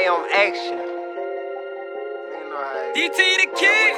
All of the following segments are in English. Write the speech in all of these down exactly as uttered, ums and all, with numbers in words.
Hey, on action. D T the kid.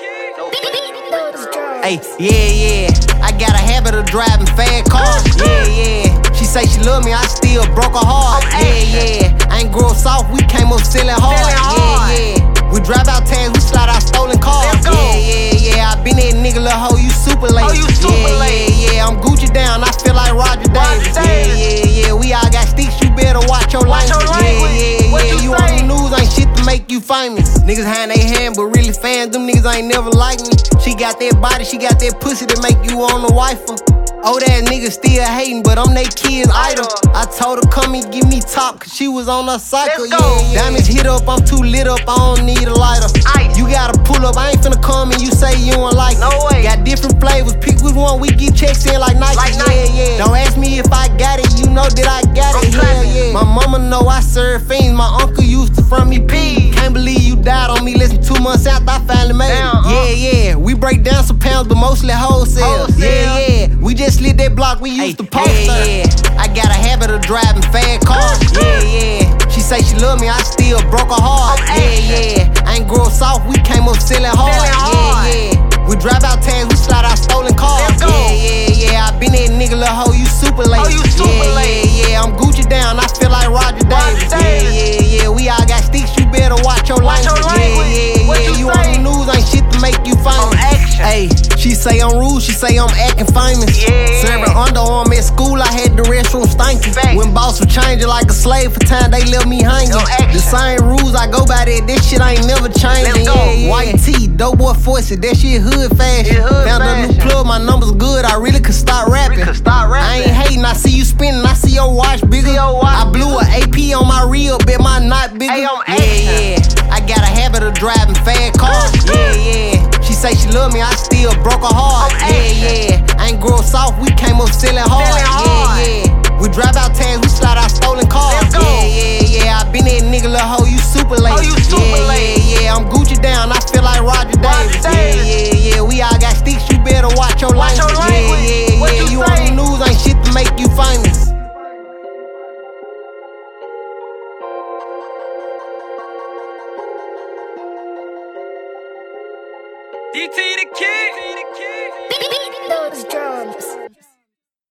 Hey, yeah, yeah. I got a habit of driving fast cars. Yeah, yeah. She say she love me, I still broke her heart. Yeah, yeah. I ain't grow soft, we came up selling hard. Yeah, yeah. We drive out tags, we slide out stolen cars. Yeah, yeah, yeah. I been that nigga, little hoe, you super late. Yeah, yeah, yeah. I'm Gucci down, I feel like Roger Davis. Yeah, yeah, yeah. We all got sticks, you better watch your language. Yeah, yeah, yeah. You on the news, ain't shit to make you famous. Niggas hand they hand, but really fans, them niggas ain't never like me. She got that body, she got that pussy to make you on the wife. Oh, that nigga still hating, but I'm they kid's idol. I told her come and give me top, cause she was on her cycle. Yeah, yeah. Diamonds hit up, I'm too lit up, I don't need a lighter. You gotta pull up, I ain't finna come and you say you don't like it. No way. Got different flavors, pick which one, we get checks in like Nike. Like yeah, yeah. Don't ask me if I got it, you know that I got it. Yeah, yeah. My mama know I serve fiends, my uncle used to front me peas. Can't believe you died on me, listen, two months after I finally made Damn, it. Yeah, yeah. We break down some pounds, but mostly wholesale. Wholesale. Yeah, yeah. We just slid that block, we used to post yeah, her. yeah. I got a habit of driving fast cars. Yeah, yeah. She say she love me, I still broke her heart. Yeah, yeah. I ain't grow soft, we came up selling hard. Yeah, yeah. We drive out tags, we slide out stolen cars. Yeah, yeah, yeah. I been that nigga, little hoe, you super late. Oh, you super yeah, late. Yeah, yeah. I'm Gucci down, I feel like Roger Davis. Yeah, yeah, yeah. We all got sticks, you better watch your Watch language. your language. Yeah, yeah, What yeah. you You say? on the news, ain't shit to make you famous. On action. Hey, she say I'm rude, she say I'm acting famous. Yeah. Serving underarm at school, I had the restroom stinking. Facts. When boss was changing like a slave for time, they left me hanging. On action. The same rules I go by that, this shit ain't never changing. Let's go. Yeah, yeah. White tee, dope boy force it, that shit hood fashion. It hood Found a new fashion. plug, my numbers good, I really could start rapping. We could start rapping. I ain't hating, I see you spinning, I see your watch bigger. See your watch I blew a A P on my reel, bet my knot bigger. Hey, on yeah, action. yeah. I got a habit of driving fast cars. Yeah, yeah. She say she love me, I still broke her heart. On Yeah, action. yeah. I ain't grow soft, we came up selling hard. Selling hard. Yeah, yeah. We drive out tags, we slide out stolen cars. Let's go. Yeah, yeah, yeah. I been that nigga, little hoe, you super late. Oh, you super yeah, late. Yeah, yeah. I'm Gucci down, I feel like Roger Davis. Davis. Yeah, yeah, yeah. We all got sticks, you better watch your Watch language. your language. Yeah, yeah, What yeah. you You say? on the news, ain't shit to make you famous. D T the kid. Beat those drums.